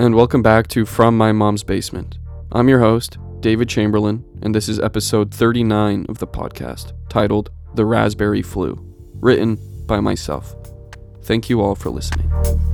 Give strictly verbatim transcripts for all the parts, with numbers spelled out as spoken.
and welcome back to From My Mom's Basement. I'm your host, David Chamberlain, and this is episode thirty-nine of the podcast, titled The Raspberry Flu, written by myself. Thank you all for listening.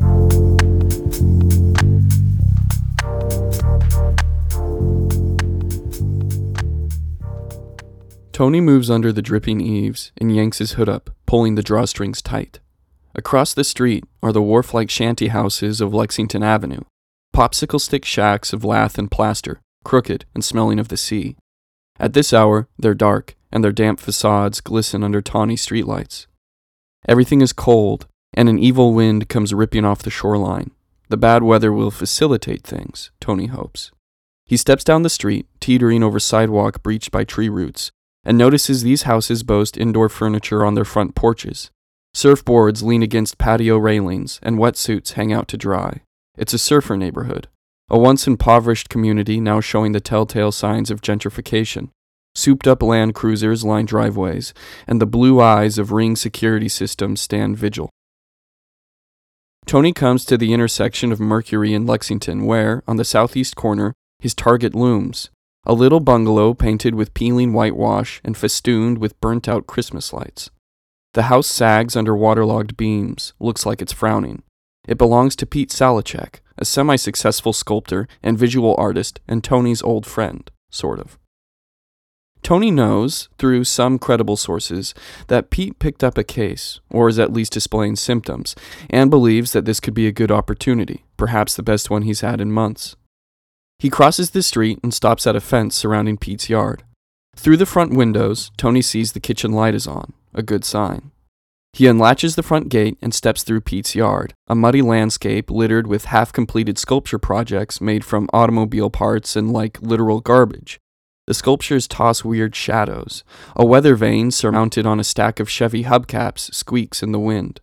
Tony moves under the dripping eaves and yanks his hood up, pulling the drawstrings tight. Across the street are the wharf-like shanty houses of Lexington Avenue, popsicle stick shacks of lath and plaster, crooked and smelling of the sea. At this hour, they're dark, and their damp facades glisten under tawny streetlights. Everything is cold, and an evil wind comes ripping off the shoreline. The bad weather will facilitate things, Tony hopes. He steps down the street, teetering over sidewalk breached by tree roots, and notices these houses boast indoor furniture on their front porches. Surfboards lean against patio railings, and wetsuits hang out to dry. It's a surfer neighborhood, a once impoverished community now showing the telltale signs of gentrification. Souped-up Land Cruisers line driveways, and the blue eyes of Ring security systems stand vigil. Tony comes to the intersection of Mercury and Lexington where, on the southeast corner, his target looms. A little bungalow painted with peeling whitewash and festooned with burnt-out Christmas lights. The house sags under waterlogged beams, looks like it's frowning. It belongs to Pete Salacek, a semi-successful sculptor and visual artist and Tony's old friend, sort of. Tony knows, through some credible sources, that Pete picked up a case, or is at least displaying symptoms, and believes that this could be a good opportunity, perhaps the best one he's had in months. He crosses the street and stops at a fence surrounding Pete's yard. Through the front windows, Tony sees the kitchen light is on, a good sign. He unlatches the front gate and steps through Pete's yard, a muddy landscape littered with half-completed sculpture projects made from automobile parts and like literal garbage. The sculptures toss weird shadows. A weather vane surmounted on a stack of Chevy hubcaps squeaks in the wind.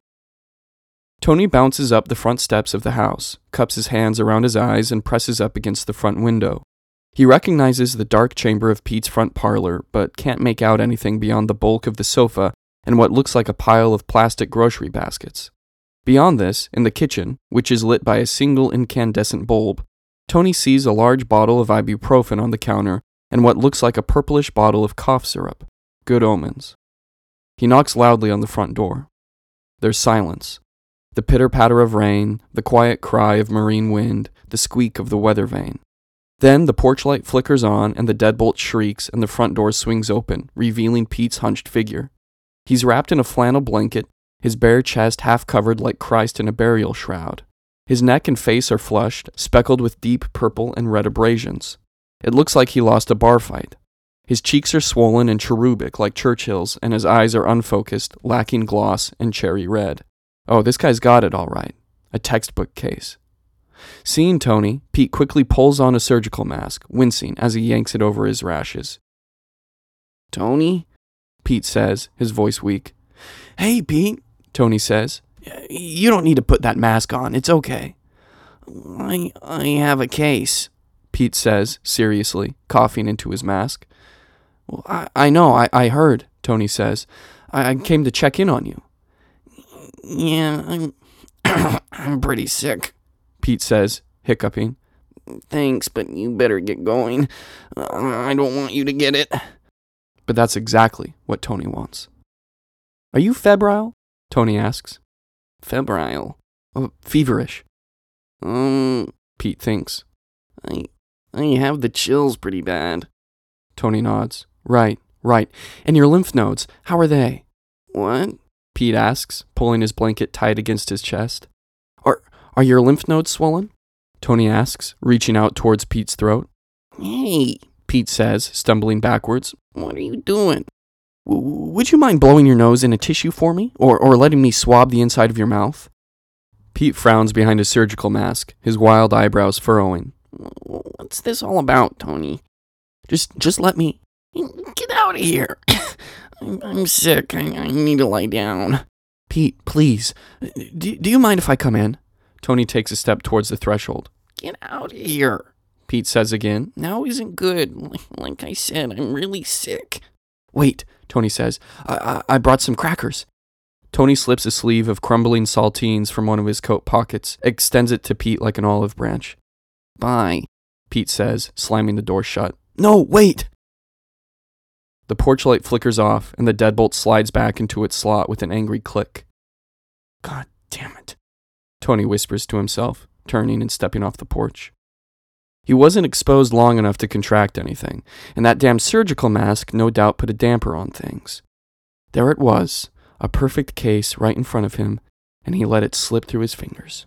Tony bounces up the front steps of the house, cups his hands around his eyes, and presses up against the front window. He recognizes the dark chamber of Pete's front parlor, but can't make out anything beyond the bulk of the sofa and what looks like a pile of plastic grocery baskets. Beyond this, in the kitchen, which is lit by a single incandescent bulb, Tony sees a large bottle of ibuprofen on the counter and what looks like a purplish bottle of cough syrup. Good omens. He knocks loudly on the front door. There's silence. The pitter-patter of rain, the quiet cry of marine wind, the squeak of the weather vane. Then the porch light flickers on and the deadbolt shrieks and the front door swings open, revealing Pete's hunched figure. He's wrapped in a flannel blanket, his bare chest half covered like Christ in a burial shroud. His neck and face are flushed, speckled with deep purple and red abrasions. It looks like he lost a bar fight. His cheeks are swollen and cherubic like Churchill's, and his eyes are unfocused, lacking gloss and cherry red. Oh, this guy's got it all right. A textbook case. Seeing Tony, Pete quickly pulls on a surgical mask, wincing as he yanks it over his rashes. "Tony?" Pete says, his voice weak. "Hey, Pete," Tony says. "You don't need to put that mask on. It's okay." I, I have a case," Pete says, seriously, coughing into his mask. Well, I, I know, I, I heard, Tony says. I, I came to check in on you. "Yeah, I'm I'm pretty sick," Pete says, hiccuping. "Thanks, but you better get going. I don't want you to get it." But that's exactly what Tony wants. "Are you febrile?" Tony asks. "Febrile?" Oh, feverish. Um, Pete thinks. I I have the chills pretty bad." Tony nods. Right, right. And your lymph nodes, how are they?" "What?" Pete asks, pulling his blanket tight against his chest. Are are your lymph nodes swollen?" Tony asks, reaching out towards Pete's throat. "Hey," Pete says, stumbling backwards. "What are you doing?" W- would you mind blowing your nose in a tissue for me? Or, or letting me swab the inside of your mouth?" Pete frowns behind his surgical mask, his wild eyebrows furrowing. "What's this all about, Tony?" Just just let me... "Get out of here. I'm, I'm sick. I, I need to lie down." "Pete, please. Do, do you mind if I come in?" Tony takes a step towards the threshold. "Get out of here," Pete says again. "Now isn't good. Like I said, I'm really sick." "Wait," Tony says. I, I, I brought some crackers." Tony slips a sleeve of crumbling saltines from one of his coat pockets, extends it to Pete like an olive branch. Bye, Pete says, slamming the door shut. No, wait! The porch light flickers off, and the deadbolt slides back into its slot with an angry click. God damn it, Tony whispers to himself, turning and stepping off the porch. He wasn't exposed long enough to contract anything, and that damn surgical mask no doubt put a damper on things. There it was, a perfect case right in front of him, and he let it slip through his fingers.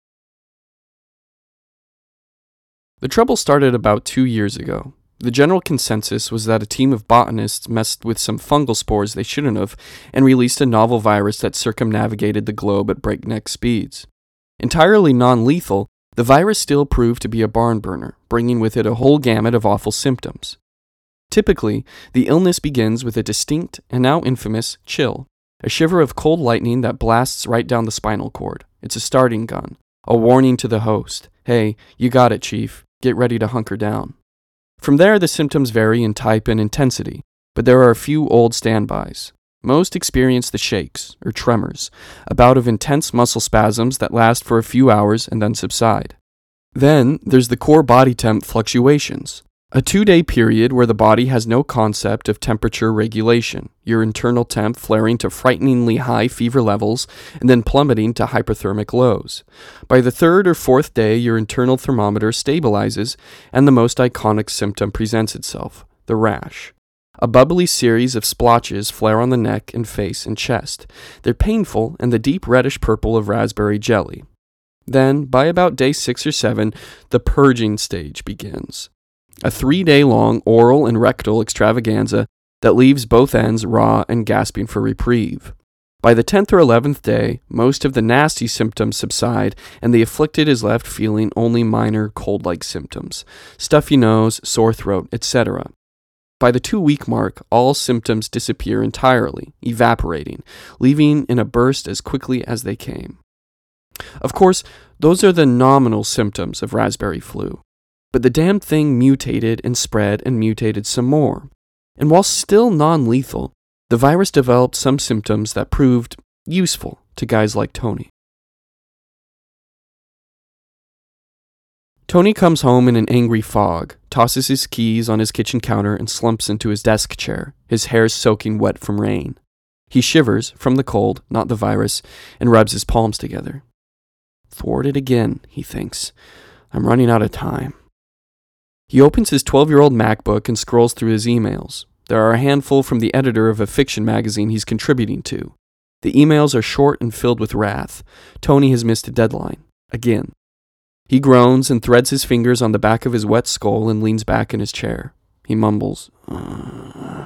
The trouble started about two years ago. The general consensus was that a team of botanists messed with some fungal spores they shouldn't have and released a novel virus that circumnavigated the globe at breakneck speeds. Entirely non-lethal, the virus still proved to be a barn burner, bringing with it a whole gamut of awful symptoms. Typically, the illness begins with a distinct, and now infamous, chill, a shiver of cold lightning that blasts right down the spinal cord. It's a starting gun, a warning to the host. Hey, you got it, Chief. Get ready to hunker down. From there, the symptoms vary in type and intensity, but there are a few old standbys. Most experience the shakes, or tremors, a bout of intense muscle spasms that last for a few hours and then subside. Then, there's the core body temp fluctuations, a two-day period where the body has no concept of temperature regulation, your internal temp flaring to frighteningly high fever levels and then plummeting to hyperthermic lows. By the third or fourth day, your internal thermometer stabilizes and the most iconic symptom presents itself, the rash. A bubbly series of splotches flare on the neck and face and chest. They're painful and the deep reddish purple of raspberry jelly. Then, by about day six or seven, the purging stage begins. A three-day-long oral and rectal extravaganza that leaves both ends raw and gasping for reprieve. By the tenth or eleventh day, most of the nasty symptoms subside, and the afflicted is left feeling only minor cold-like symptoms, stuffy nose, sore throat, et cetera. By the two-week mark, all symptoms disappear entirely, evaporating, leaving in a burst as quickly as they came. Of course, those are the nominal symptoms of raspberry flu. But the damn thing mutated and spread and mutated some more. And while still non-lethal, the virus developed some symptoms that proved useful to guys like Tony. Tony comes home in an angry fog, tosses his keys on his kitchen counter and slumps into his desk chair, his hair soaking wet from rain. He shivers, from the cold, not the virus, and rubs his palms together. Thwarted again, he thinks. I'm running out of time. He opens his twelve-year-old MacBook and scrolls through his emails. There are a handful from the editor of a fiction magazine he's contributing to. The emails are short and filled with wrath. Tony has missed a deadline. Again. He groans and threads his fingers on the back of his wet skull and leans back in his chair. He mumbles. Uh.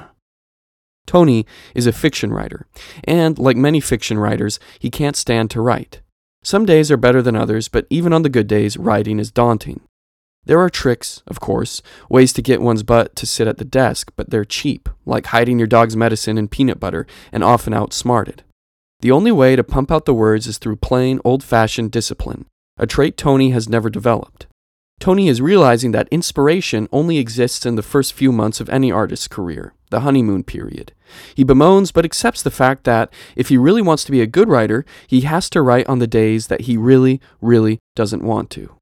Tony is a fiction writer, and, like many fiction writers, he can't stand to write. Some days are better than others, but even on the good days, writing is daunting. There are tricks, of course, ways to get one's butt to sit at the desk, but they're cheap, like hiding your dog's medicine in peanut butter, and often outsmarted. The only way to pump out the words is through plain, old-fashioned discipline, a trait Tony has never developed. Tony is realizing that inspiration only exists in the first few months of any artist's career, the honeymoon period. He bemoans but accepts the fact that if he really wants to be a good writer, he has to write on the days that he really, really doesn't want to.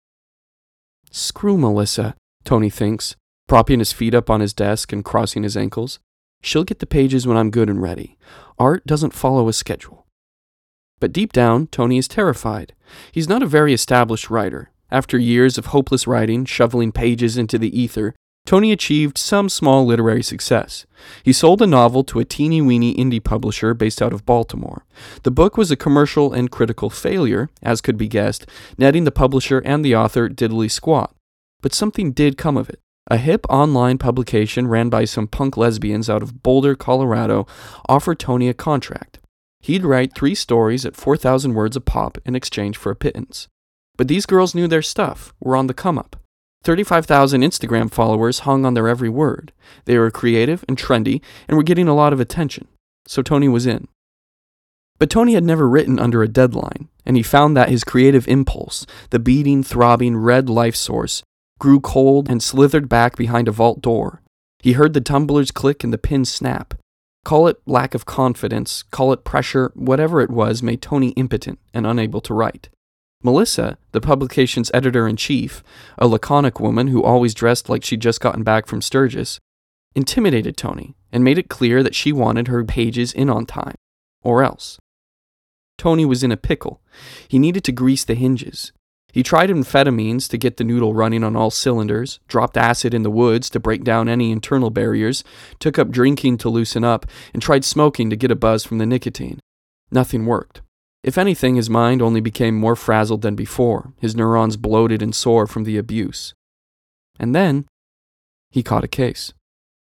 Screw Melissa, Tony thinks, propping his feet up on his desk and crossing his ankles. She'll get the pages when I'm good and ready. Art doesn't follow a schedule. But deep down, Tony is terrified. He's not a very established writer. After years of hopeless writing, shoveling pages into the ether, Tony achieved some small literary success. He sold a novel to a teeny-weeny indie publisher based out of Baltimore. The book was a commercial and critical failure, as could be guessed, netting the publisher and the author diddly squat. But something did come of it. A hip online publication ran by some punk lesbians out of Boulder, Colorado, offered Tony a contract. He'd write three stories at four thousand words a pop in exchange for a pittance. But these girls knew their stuff, were on the come-up. thirty-five thousand Instagram followers hung on their every word. They were creative and trendy and were getting a lot of attention. So Tony was in. But Tony had never written under a deadline, and he found that his creative impulse, the beating, throbbing, red life source, grew cold and slithered back behind a vault door. He heard the tumblers click and the pins snap. Call it lack of confidence, call it pressure, whatever it was made Tony impotent and unable to write. Melissa, the publication's editor-in-chief, a laconic woman who always dressed like she'd just gotten back from Sturgis, intimidated Tony and made it clear that she wanted her pages in on time, or else. Tony was in a pickle. He needed to grease the hinges. He tried amphetamines to get the noodle running on all cylinders, dropped acid in the woods to break down any internal barriers, took up drinking to loosen up, and tried smoking to get a buzz from the nicotine. Nothing worked. If anything, his mind only became more frazzled than before, his neurons bloated and sore from the abuse. And then, he caught a case.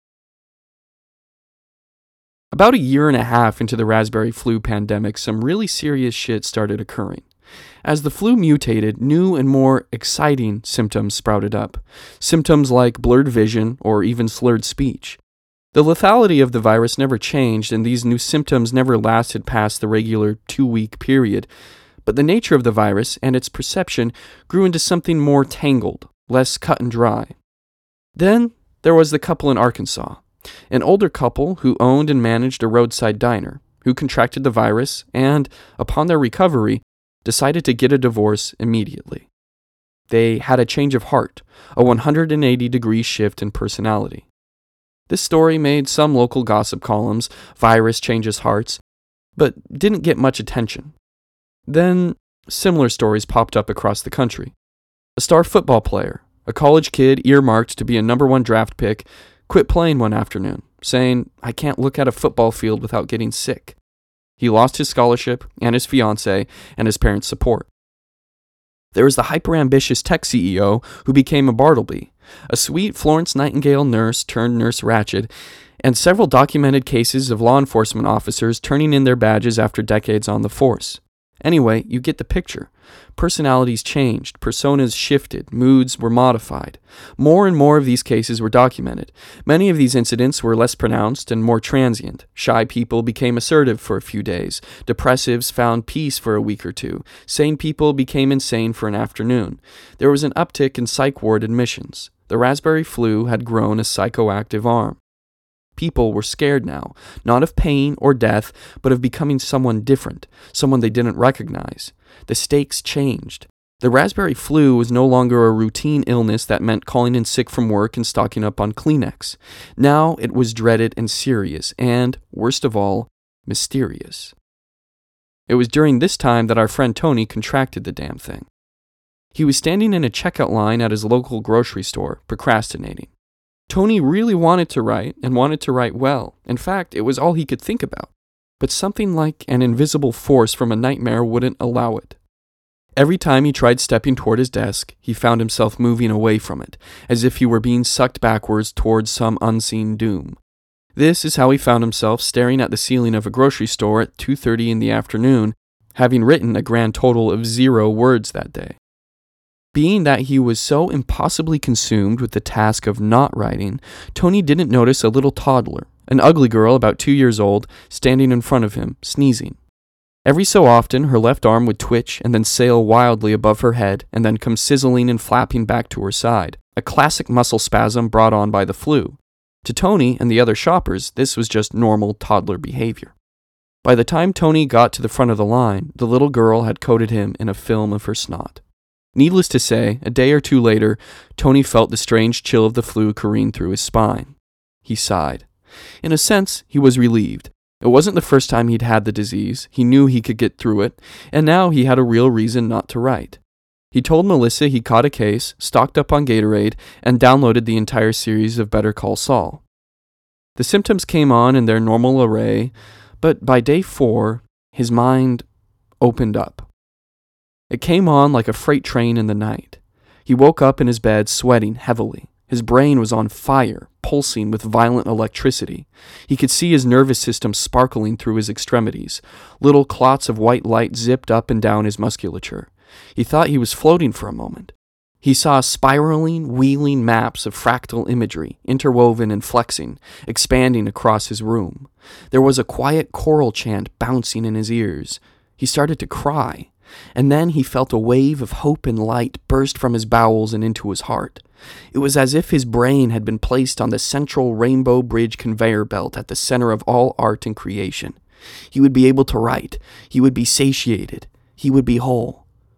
About a year and a half into the raspberry flu pandemic, some really serious shit started occurring. As the flu mutated, new and more exciting symptoms sprouted up. Symptoms like blurred vision or even slurred speech. The lethality of the virus never changed, and these new symptoms never lasted past the regular two-week period. But the nature of the virus and its perception grew into something more tangled, less cut and dry. Then there was the couple in Arkansas. An older couple who owned and managed a roadside diner, who contracted the virus and, upon their recovery, decided to get a divorce immediately. They had a change of heart, a one hundred eighty degree shift in personality. This story made some local gossip columns, virus changes hearts, but didn't get much attention. Then, similar stories popped up across the country. A star football player, a college kid earmarked to be a number one draft pick, quit playing one afternoon, saying, "I can't look at a football field without getting sick." He lost his scholarship and his fiancée and his parents' support. There was the hyper-ambitious tech C E O who became a Bartleby, a sweet Florence Nightingale nurse turned Nurse Ratched, and several documented cases of law enforcement officers turning in their badges after decades on the force. Anyway, you get the picture. Personalities changed, personas shifted, moods were modified. More and more of these cases were documented. Many of these incidents were less pronounced and more transient. Shy people became assertive for a few days. Depressives found peace for a week or two. Sane people became insane for an afternoon. There was an uptick in psych ward admissions. The raspberry flu had grown a psychoactive arm. People were scared now, not of pain or death, but of becoming someone different, someone they didn't recognize. The stakes changed. The raspberry flu was no longer a routine illness that meant calling in sick from work and stocking up on Kleenex. Now it was dreaded and serious, and, worst of all, mysterious. It was during this time that our friend Tony contracted the damn thing. He was standing in a checkout line at his local grocery store, procrastinating. Tony really wanted to write, and wanted to write well. In fact, it was all he could think about. But something like an invisible force from a nightmare wouldn't allow it. Every time he tried stepping toward his desk, he found himself moving away from it, as if he were being sucked backwards towards some unseen doom. This is how he found himself staring at the ceiling of a grocery store at two thirty in the afternoon, having written a grand total of zero words that day. Being that he was so impossibly consumed with the task of not writing, Tony didn't notice a little toddler, an ugly girl about two years old, standing in front of him, sneezing. Every so often, her left arm would twitch and then sail wildly above her head and then come sizzling and flapping back to her side, a classic muscle spasm brought on by the flu. To Tony and the other shoppers, this was just normal toddler behavior. By the time Tony got to the front of the line, the little girl had coated him in a film of her snot. Needless to say, a day or two later, Tony felt the strange chill of the flu careen through his spine. He sighed. In a sense, he was relieved. It wasn't the first time he'd had the disease, he knew he could get through it, and now he had a real reason not to write. He told Melissa he caught a case, stocked up on Gatorade, and downloaded the entire series of Better Call Saul. The symptoms came on in their normal array, but by day four, his mind opened up. It came on like a freight train in the night. He woke up in his bed sweating heavily. His brain was on fire, pulsing with violent electricity. He could see his nervous system sparkling through his extremities. Little clots of white light zipped up and down his musculature. He thought he was floating for a moment. He saw spiraling, wheeling maps of fractal imagery, interwoven and flexing, expanding across his room. There was a quiet choral chant bouncing in his ears. He started to cry. And then he felt a wave of hope and light burst from his bowels and into his heart. It was as if his brain had been placed on the central Rainbow Bridge conveyor belt at the center of all art and creation. He would be able to write. He would be satiated. He would be whole.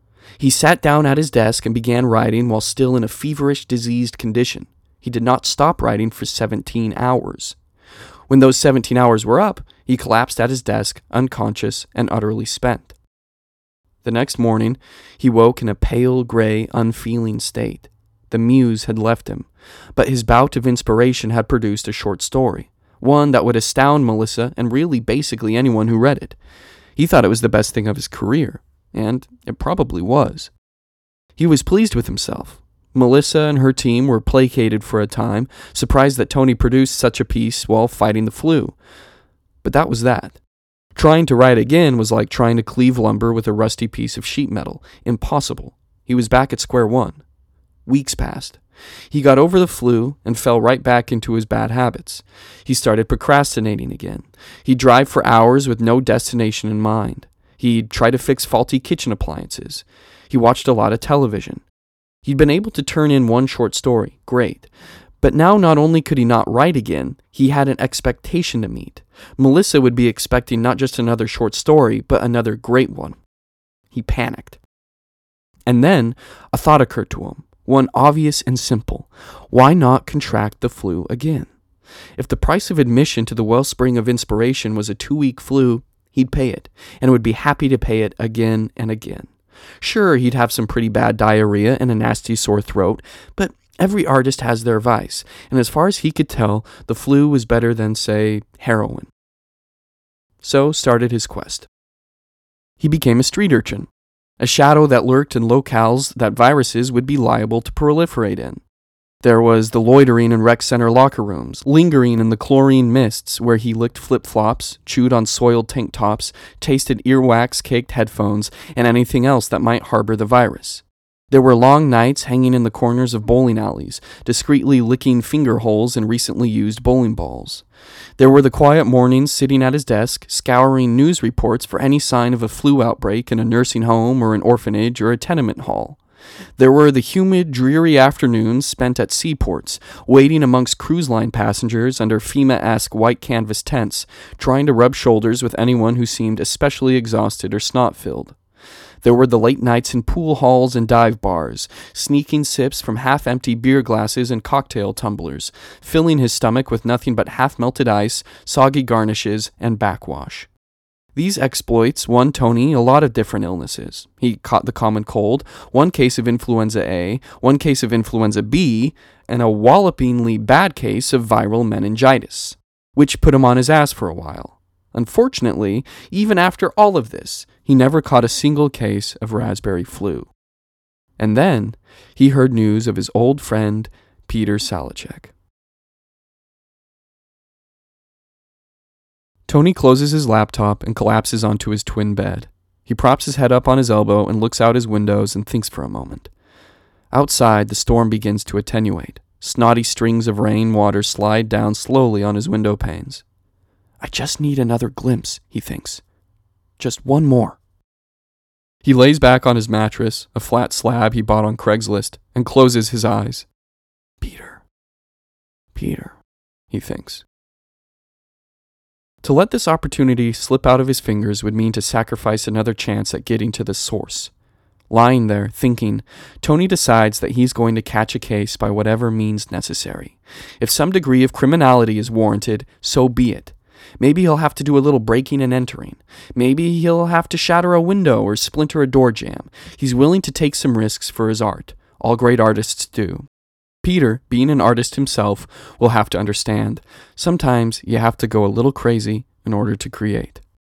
He sat down at his desk and began writing while still in a feverish, diseased condition. He did not stop writing for seventeen hours. When those seventeen hours were up, he collapsed at his desk, unconscious and utterly spent. The next morning, he woke in a pale, gray, unfeeling state. The muse had left him, but his bout of inspiration had produced a short story, one that would astound Melissa and really basically anyone who read it. He thought it was the best thing of his career, and it probably was. He was pleased with himself. Melissa and her team were placated for a time, surprised that Tony produced such a piece while fighting the flu. But that was that. Trying to write again was like trying to cleave lumber with a rusty piece of sheet metal. Impossible. He was back at square one. Weeks passed. He got over the flu and fell right back into his bad habits. He started procrastinating again. He'd drive for hours with no destination in mind. He'd try to fix faulty kitchen appliances. He watched a lot of television. He'd been able to turn in one short story. Great. But now not only could he not write again, he had an expectation to meet. Melissa would be expecting not just another short story, but another great one. He panicked. And then a thought occurred to him, one obvious and simple. Why not contract the flu again? If the price of admission to the wellspring of inspiration was a two-week flu, he'd pay it, and would be happy to pay it again and again. Sure, he'd have some pretty bad diarrhea and a nasty sore throat, but every artist has their vice, and as far as he could tell, the flu was better than, say, heroin. So started his quest. He became a street urchin, a shadow that lurked in locales that viruses would be liable to proliferate in. There was the loitering in rec center locker rooms, lingering in the chlorine mists where he licked flip-flops, chewed on soiled tank tops, tasted earwax-caked headphones, and anything else that might harbor the virus. There were long nights hanging in the corners of bowling alleys, discreetly licking finger holes in recently used bowling balls. There were the quiet mornings sitting at his desk, scouring news reports for any sign of a flu outbreak in a nursing home or an orphanage or a tenement hall. There were the humid, dreary afternoons spent at seaports, waiting amongst cruise line passengers under FEMA-esque white canvas tents, trying to rub shoulders with anyone who seemed especially exhausted or snot-filled. There were the late nights in pool halls and dive bars, sneaking sips from half-empty beer glasses and cocktail tumblers, filling his stomach with nothing but half-melted ice, soggy garnishes, and backwash. These exploits won Tony a lot of different illnesses. He caught the common cold, one case of influenza A, one case of influenza B, and a wallopingly bad case of viral meningitis, which put him on his ass for a while. Unfortunately, even after all of this, he never caught a single case of raspberry flu. And then he heard news of his old friend, Peter Salacek. Tony closes his laptop and collapses onto his twin bed. He props his head up on his elbow and looks out his windows and thinks for a moment. Outside, the storm begins to attenuate. Snotty strings of rain water slide down slowly on his window panes. I just need another glimpse, he thinks. Just one more. He lays back on his mattress, a flat slab he bought on Craigslist, and closes his eyes. Peter. Peter, he thinks. To let this opportunity slip out of his fingers would mean to sacrifice another chance at getting to the source. Lying there, thinking, Tony decides that he's going to catch a case by whatever means necessary. If some degree of criminality is warranted, so be it. Maybe he'll have to do a little breaking and entering. Maybe he'll have to shatter a window or splinter a door jamb. He's willing to take some risks for his art. All great artists do. Peter, being an artist himself, will have to understand. Sometimes you have to go a little crazy in order to create.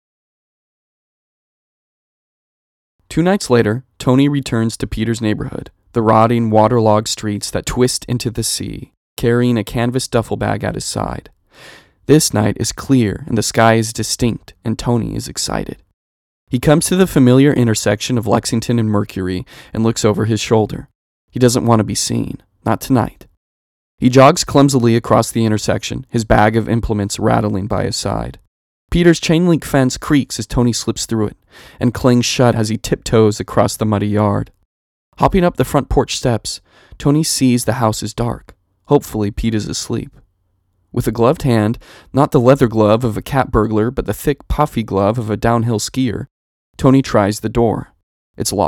Two nights later, Tony returns to Peter's neighborhood, the rotting, waterlogged streets that twist into the sea, carrying a canvas duffel bag at his side. This night is clear and the sky is distinct, and Tony is excited. He comes to the familiar intersection of Lexington and Mercury and looks over his shoulder. He doesn't want to be seen. Not tonight. He jogs clumsily across the intersection, his bag of implements rattling by his side. Peter's chain-link fence creaks as Tony slips through it, and clings shut as he tiptoes across the muddy yard. Hopping up the front porch steps, Tony sees the house is dark. Hopefully Pete is asleep. With a gloved hand, not the leather glove of a cat burglar, but the thick, puffy glove of a downhill skier, Tony tries the door. It's locked.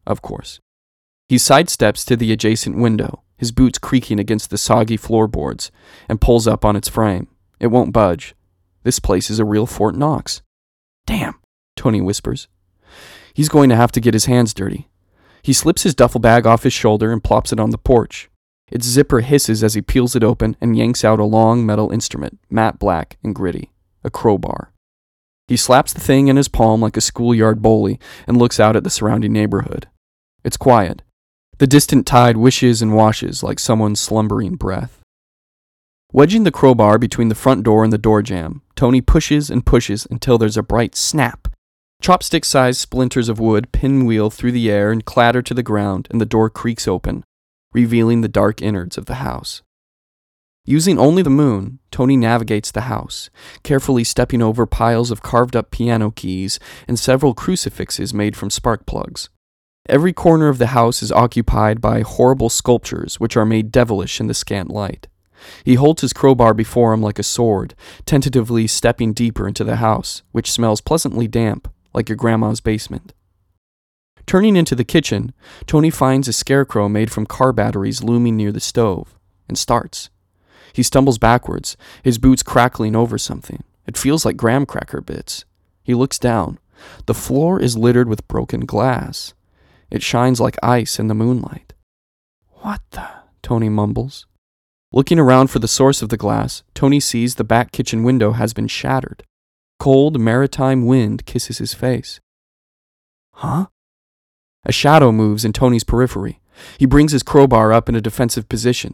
of course. He sidesteps to the adjacent window, his boots creaking against the soggy floorboards, and pulls up on its frame. It won't budge. This place is a real Fort Knox. Damn, Tony whispers. He's going to have to get his hands dirty. He slips his duffel bag off his shoulder and plops it on the porch. Its zipper hisses as he peels it open and yanks out a long metal instrument, matte black and gritty, a crowbar. He slaps the thing in his palm like a schoolyard bully and looks out at the surrounding neighborhood. It's quiet. The distant tide wishes and washes like someone's slumbering breath. Wedging the crowbar between the front door and the door jamb, Tony pushes and pushes until there's a bright snap. Chopstick-sized splinters of wood pinwheel through the air and clatter to the ground, and the door creaks open, revealing the dark innards of the house. Using only the moon, Tony navigates the house, carefully stepping over piles of carved-up piano keys and several crucifixes made from spark plugs. Every corner of the house is occupied by horrible sculptures which are made devilish in the scant light. He holds his crowbar before him like a sword, tentatively stepping deeper into the house, which smells pleasantly damp, like your grandma's basement. Turning into the kitchen, Tony finds a scarecrow made from car batteries looming near the stove, and starts. He stumbles backwards, his boots crackling over something. It feels like graham cracker bits. He looks down. The floor is littered with broken glass. It shines like ice in the moonlight. What the? Tony mumbles. Looking around for the source of the glass, Tony sees the back kitchen window has been shattered. Cold, maritime wind kisses his face. Huh? A shadow moves in Tony's periphery. He brings his crowbar up in a defensive position.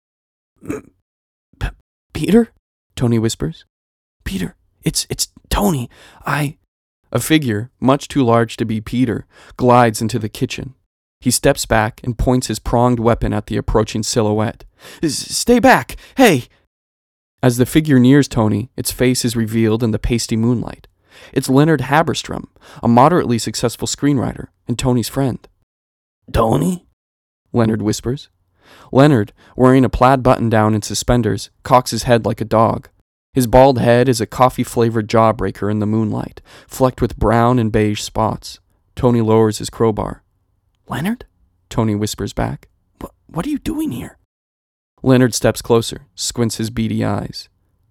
P- Peter? Tony whispers. Peter, it's, it's Tony. I... A figure, much too large to be Peter, glides into the kitchen. He steps back and points his pronged weapon at the approaching silhouette. Stay back! Hey! As the figure nears Tony, its face is revealed in the pasty moonlight. It's Leonard Haberstrom, a moderately successful screenwriter, and Tony's friend. Tony? Leonard whispers. Leonard, wearing a plaid button-down and suspenders, cocks his head like a dog. His bald head is a coffee-flavored jawbreaker in the moonlight, flecked with brown and beige spots. Tony lowers his crowbar. Leonard? Tony whispers back. What, what are you doing here? Leonard steps closer, squints his beady eyes.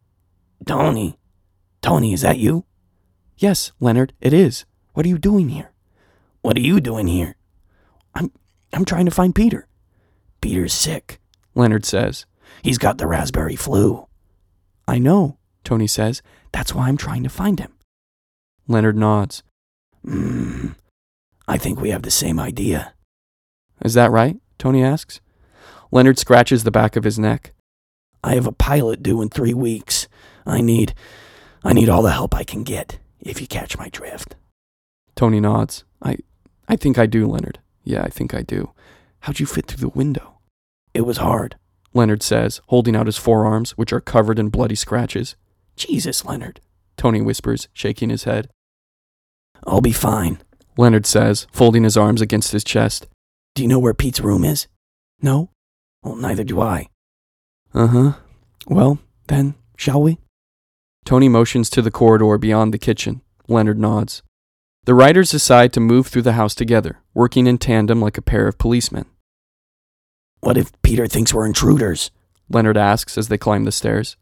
Tony? Tony, is that you? Yes, Leonard, it is. What are you doing here? What are you doing here? I'm I'm trying to find Peter. Peter's sick, Leonard says. He's got the raspberry flu. I know, Tony says. That's why I'm trying to find him. Leonard nods. Hmm, I think we have the same idea. Is that right? Tony asks. Leonard scratches the back of his neck. I have a pilot due in three weeks. I need, I need all the help I can get, if you catch my drift. Tony nods. I, I think I do, Leonard. Yeah, I think I do. How'd you fit through the window? It was hard, Leonard says, holding out his forearms, which are covered in bloody scratches. Jesus, Leonard, Tony whispers, shaking his head. I'll be fine, Leonard says, folding his arms against his chest. Do you know where Pete's room is? No? Well, neither do I. Uh-huh. Well, then, shall we? Tony motions to the corridor beyond the kitchen. Leonard nods. The writers decide to move through the house together, working in tandem like a pair of policemen. What if Peter thinks we're intruders? Leonard asks as they climb the stairs.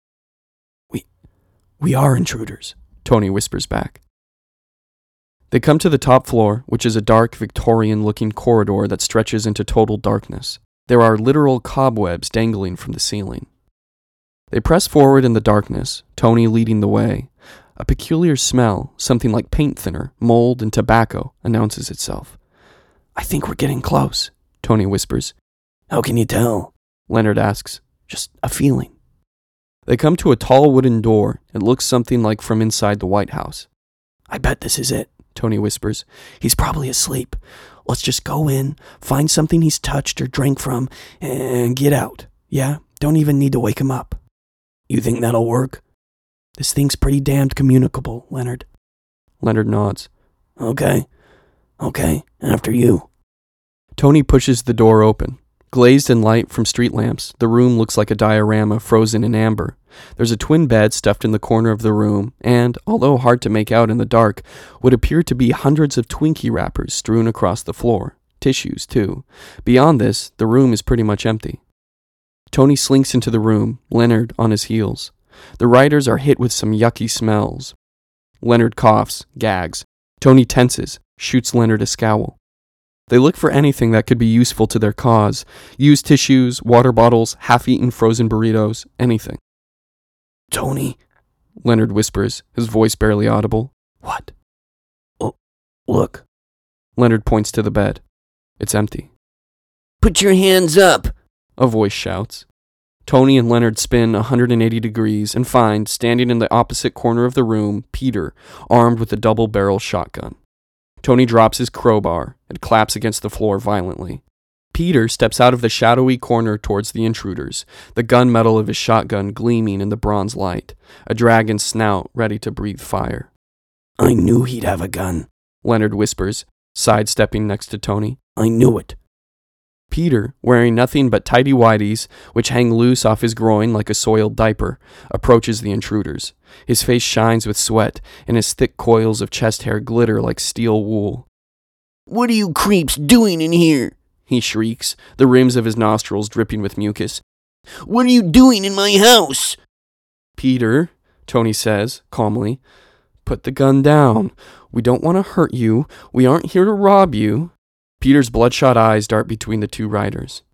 We, we are intruders, Tony whispers back. They come to the top floor, which is a dark, Victorian-looking corridor that stretches into total darkness. There are literal cobwebs dangling from the ceiling. They press forward in the darkness, Tony leading the way. A peculiar smell, something like paint thinner, mold, and tobacco, announces itself. I think we're getting close, Tony whispers. How can you tell? Leonard asks. Just a feeling. They come to a tall wooden door. It looks something like from inside the White House. I bet this is it, Tony whispers. He's probably asleep. Let's just go in, find something he's touched or drank from, and get out. Yeah? Don't even need to wake him up. You think that'll work? This thing's pretty damned communicable, Leonard. Leonard nods. Okay. Okay, after you. Tony pushes the door open. Glazed in light from street lamps, the room looks like a diorama frozen in amber. There's a twin bed stuffed in the corner of the room, and, although hard to make out in the dark, would appear to be hundreds of Twinkie wrappers strewn across the floor. Tissues, too. Beyond this, the room is pretty much empty. Tony slinks into the room, Leonard on his heels. The riders are hit with some yucky smells. Leonard coughs, gags. Tony tenses, shoots Leonard a scowl. They look for anything that could be useful to their cause. Used tissues, water bottles, half-eaten frozen burritos, anything. Tony, Leonard whispers, his voice barely audible. What? Oh, look. Leonard points to the bed. It's empty. Put your hands up, a voice shouts. Tony and Leonard spin one hundred eighty degrees and find, standing in the opposite corner of the room, Peter, armed with a double-barrel shotgun. Tony drops his crowbar and claps against the floor violently. Peter steps out of the shadowy corner towards the intruders, the gunmetal of his shotgun gleaming in the bronze light, a dragon's snout ready to breathe fire. I knew he'd have a gun, Leonard whispers, sidestepping next to Tony. I knew it. Peter, wearing nothing but tighty-whities, which hang loose off his groin like a soiled diaper, approaches the intruders. His face shines with sweat, and his thick coils of chest hair glitter like steel wool. What are you creeps doing in here? He shrieks, the rims of his nostrils dripping with mucus. What are you doing in my house? Peter, Tony says, calmly, put the gun down. We don't want to hurt you. We aren't here to rob you. Peter's bloodshot eyes dart between the two riders.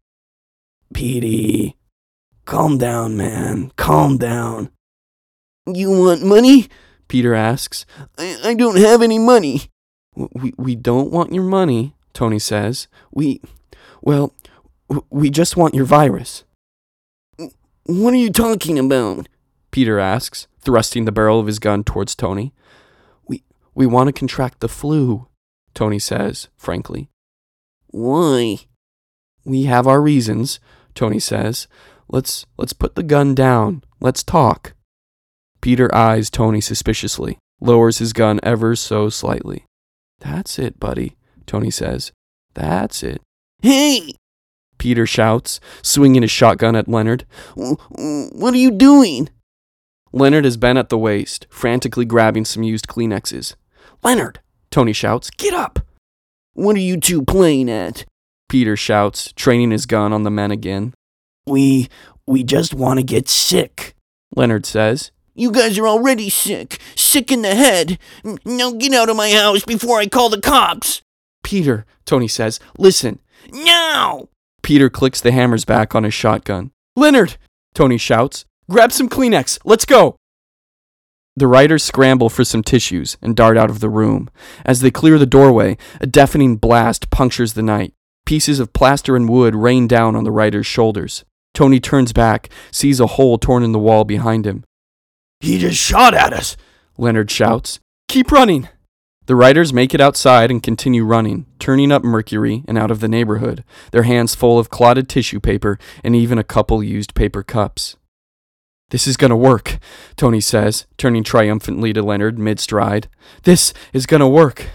Petey, calm down, man. Calm down. You want money? Peter asks. I, I don't have any money. We, we don't want your money, Tony says. We, well, we just want your virus. What are you talking about? Peter asks, thrusting the barrel of his gun towards Tony. We, we want to contract the flu, Tony says, frankly. Why? We have our reasons, Tony says. Let's let's put the gun down. Let's talk. Peter eyes Tony suspiciously, lowers his gun ever so slightly. That's it, buddy, Tony says. That's it. Hey! Peter shouts, swinging his shotgun at Leonard. What are you doing? Leonard has been at the waist, frantically grabbing some used Kleenexes. Leonard! Tony shouts. Get up! What are you two playing at? Peter shouts, training his gun on the men again. We, we just want to get sick, Leonard says. You guys are already sick. Sick in the head. Now get out of my house before I call the cops. Peter, Tony says, listen. Now! Peter clicks the hammers back on his shotgun. Leonard, Tony shouts. Grab some Kleenex. Let's go. The riders scramble for some tissues and dart out of the room. As they clear the doorway, a deafening blast punctures the night. Pieces of plaster and wood rain down on the riders' shoulders. Tony turns back, sees a hole torn in the wall behind him. He just shot at us, Leonard shouts. Keep running. The riders make it outside and continue running, turning up Mercury and out of the neighborhood, their hands full of clotted tissue paper and even a couple used paper cups. This is gonna work, Tony says, turning triumphantly to Leonard mid-stride. This is gonna work.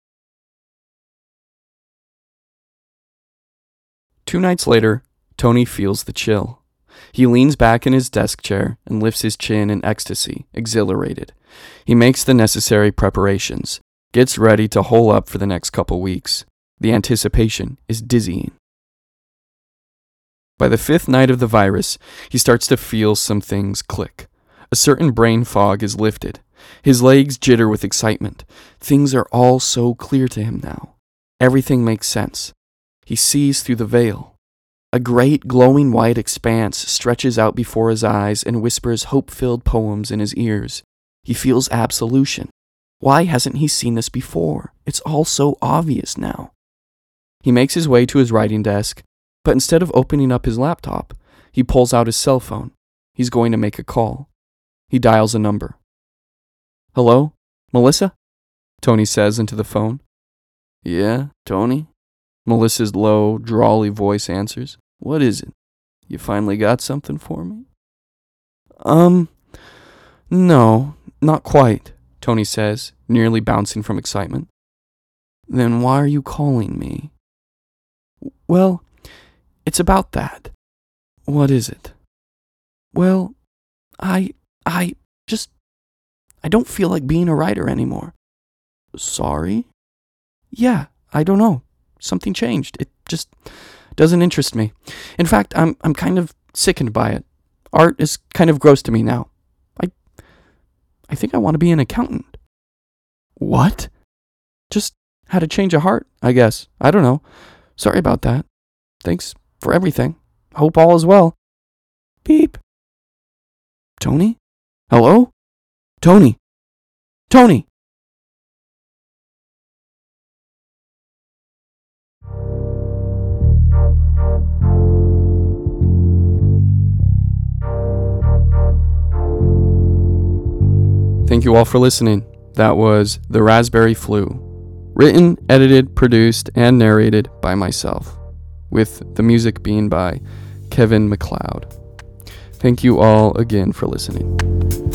Two nights later, Tony feels the chill. He leans back in his desk chair and lifts his chin in ecstasy, exhilarated. He makes the necessary preparations, gets ready to hole up for the next couple weeks. The anticipation is dizzying. By the fifth night of the virus, he starts to feel some things click. A certain brain fog is lifted. His legs jitter with excitement. Things are all so clear to him now. Everything makes sense. He sees through the veil. A great glowing white expanse stretches out before his eyes and whispers hope-filled poems in his ears. He feels absolution. Why hasn't he seen this before? It's all so obvious now. He makes his way to his writing desk, but instead of opening up his laptop, he pulls out his cell phone. He's going to make a call. He dials a number. Hello? Melissa? Tony says into the phone. Yeah, Tony? Melissa's low, drawly voice answers. What is it? You finally got something for me? Um, no, not quite, Tony says, nearly bouncing from excitement. Then why are you calling me? Well, it's about that. What is it? Well, I, I just, I don't feel like being a writer anymore. Sorry? Yeah, I don't know. Something changed. It just doesn't interest me. In fact, I'm I'm kind of sickened by it. Art is kind of gross to me now. I I think I want to be an accountant. What? Just had a change of heart, I guess. I don't know. Sorry about that. Thanks for everything. Hope all is well. Beep. Tony? Hello? Tony? Tony! Thank you all for listening. That was The Raspberry Flu. Written, edited, produced, and narrated by myself, with the music being by Kevin MacLeod. Thank you all again for listening.